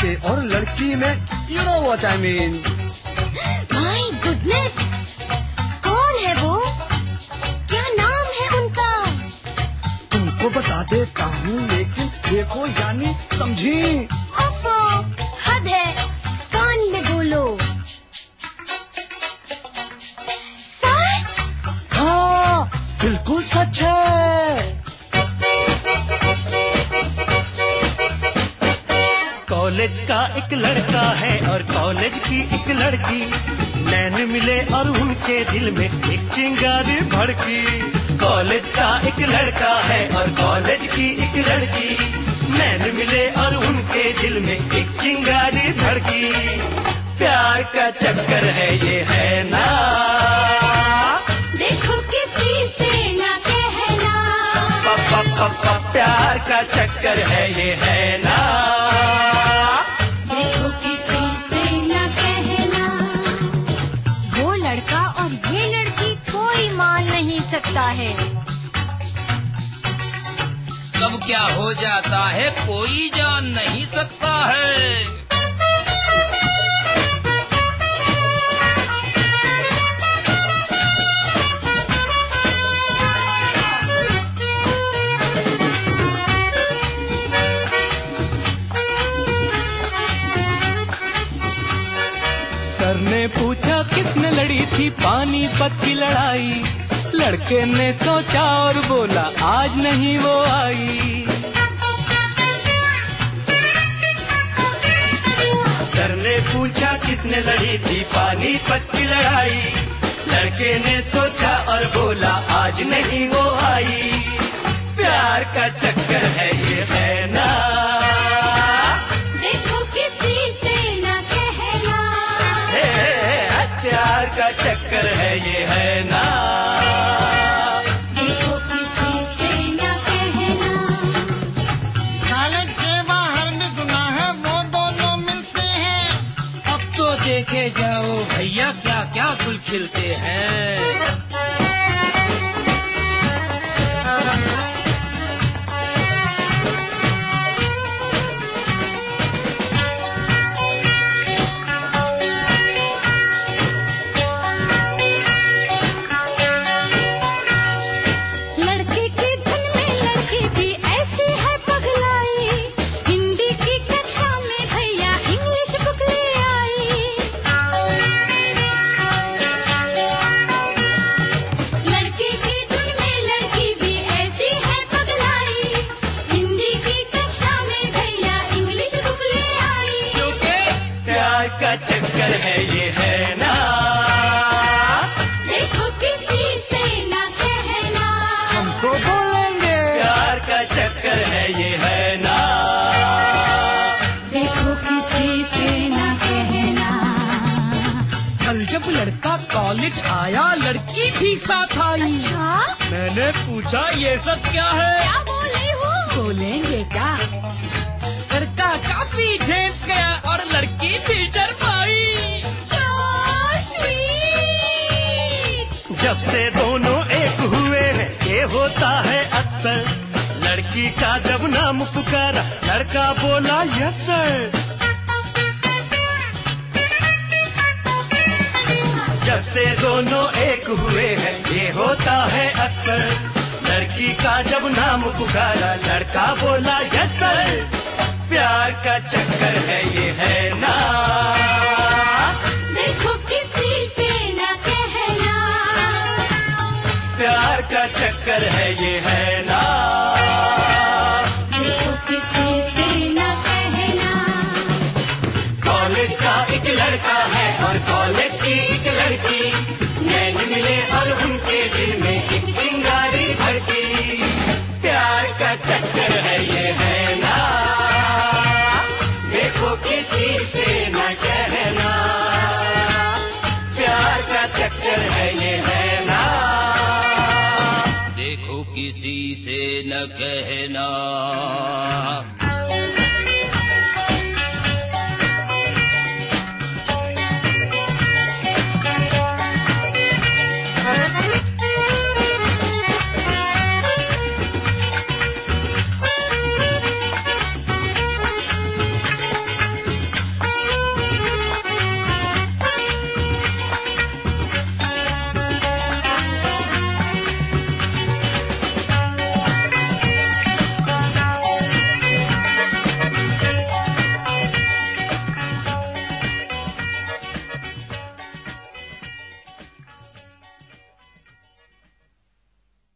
लड़के और लड़की में, you know what I mean. My goodness, कौन है वो? क्या नाम है उनका? तुमको बता देता हूँ, लेकिन देखो यानी समझी। ओफो, हद है, कान में बोलो। सच? हाँ, बिल्कुल सच है। कॉलेज का एक लड़का है और कॉलेज की एक लड़की, नैन मिले और उनके दिल में एक चिंगारी भड़की। कॉलेज का एक लड़का है और कॉलेज की एक लड़की, नैन मिले और उनके दिल में एक चिंगारी भड़की। प्यार का चक्कर है ये, है ना? देखो किसी से ना कहना। प्यार का चक्कर है ये, है ना? देखो किसी से ना कहना। वो लड़का और ये लड़की कोई मान नहीं सकता है। कब क्या हो जाता है कोई जान नहीं सकता है। सर ने पूछा किसने लड़ी थी पानीपत की लड़ाई, लड़के ने सोचा और बोला आज नहीं वो आई। सर ने पूछा किसने लड़ी थी पानीपत की लड़ाई, लड़के ने सोचा और बोला आज नहीं वो आई। प्यार का चक्कर है ये, है ना? देखो किसी से ना कहना। प्यार का चक्कर है ये, है ना? देखो किसी से ना कहना। कॉलेज के बाहर भी सुना है वो दोनों मिलते हैं। अब तो देखे जाओ भैया क्या क्या फूल खिलते हैं। लड़के की धुन में लड़की भी ऐसी है पगलाई, हिंदी की कक्षा में भैया इंग्लिश बुक ले आई। लड़के की धुन में लड़की भी ऐसी है पगलाई, हिंदी की कक्षा में भैया इंग्लिश बुक ले आई। क्योंकि प्यार का चक्कर है ये, है ना? देखो किसी से ना कहना। हमको बोलेंगे। प्यार का चक्कर है ये, है ना? देखो किसी से ना कहना। कल जब लड़का कॉलेज आया लड़की भी साथ आई। अच्छा, मैंने पूछा ये सब क्या है? क्या बोले हो? बोलेंगे क्या? लड़का काफी झेप गया और लड़की भी शर्माई। जब से दोनों एक हुए हैं ये होता है अक्सर, लड़की का जब नाम पुकारा लड़का बोला यस सर। जब से दोनों एक हुए हैं ये होता है अक्सर, लड़की का जब नाम पुकारा लड़का बोला यस सर। प्यार का चक्कर है ये, है ना? देखो किसी से ना कहना। प्यार का चक्कर है ये, है ना? देखो किसी से ना कहना। कॉलेज का एक लड़का है और कॉलेज की एक लड़की, नैन मिले और उनके दिल में एक चिंगारी भड़की। प्यार का चक्कर है ये, है ना? देखो किसी से न कहना। प्यार का चक्कर है ये, है ना? देखो किसी से न कहना।